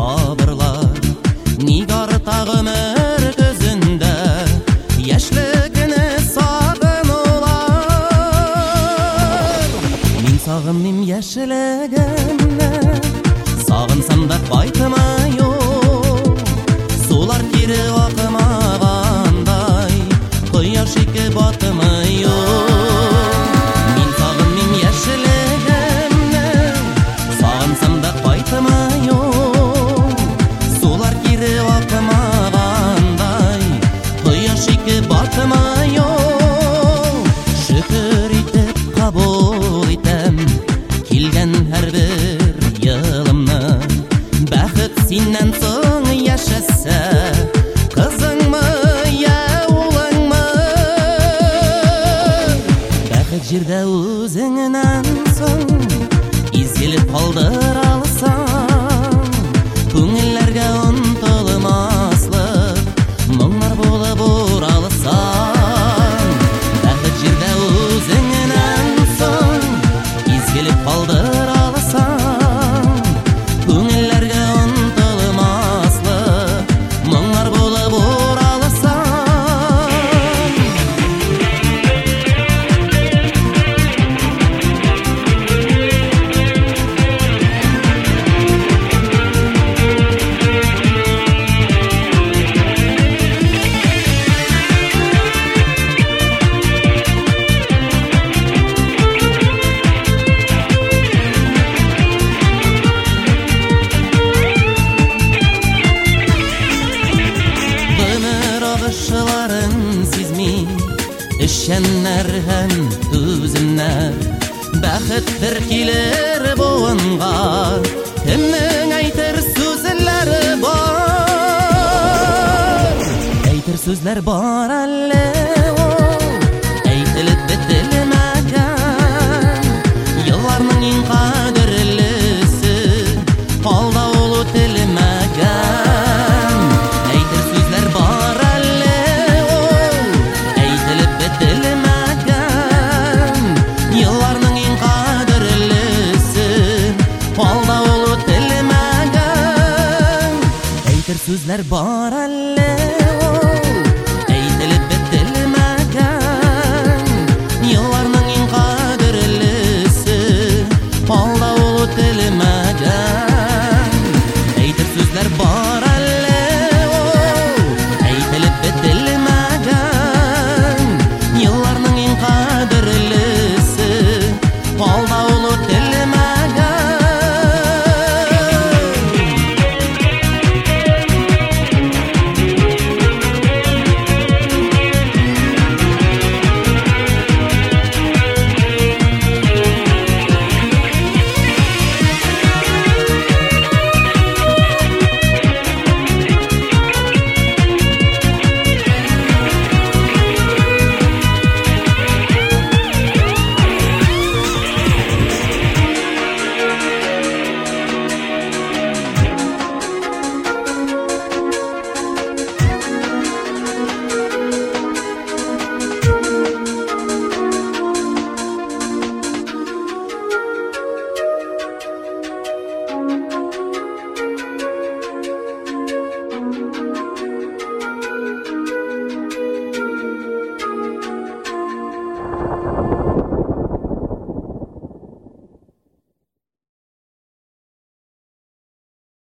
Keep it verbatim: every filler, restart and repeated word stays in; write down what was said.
сабырлар, Нигар тагымыр көзүндө яшьлигине сагынулар. Мин сагынмыйм яшьлигимне, сагынсам да кайтмай юк. Сулар кире акмагандай, кояш ике батмай юк. Мин сагынмыйм яшьлигимне, сагынсам да кайтмай юк. Сулар кире акмагандай, кояш ике батмай юк. Шүкүр итеп кабул итем килген һәр бер йылымны. Бәхет синнән соң яшәсә, кызыңмы я улыңмы? Бәхет җирдә үзеңнән соң изгелеп калдыра алсаң, күңелләргә онтылмаслык моңнар булып уралсаң. Бәхет җирдә үзеңнән соң изгелеп калдыра алсаң, күңелләргә онтылмаслык моңнар булып уралсаң. Агышларын сизми эшчәннәр һәм түземнәр. Бәхеттер килер буынга, кемнең әйтер сүзләре бар. Әйтер сүзләр бар әле ул, әйтелеп бетелмәгән. Елларның иң кадерлесе алда ул үтелмәгән. Әйтер сүзләр бар әле ул, әйтелеп бетелмәгән. Елларның иң кадерлесе алда ул үтелмәгән. Әйтер сүзләр бар әле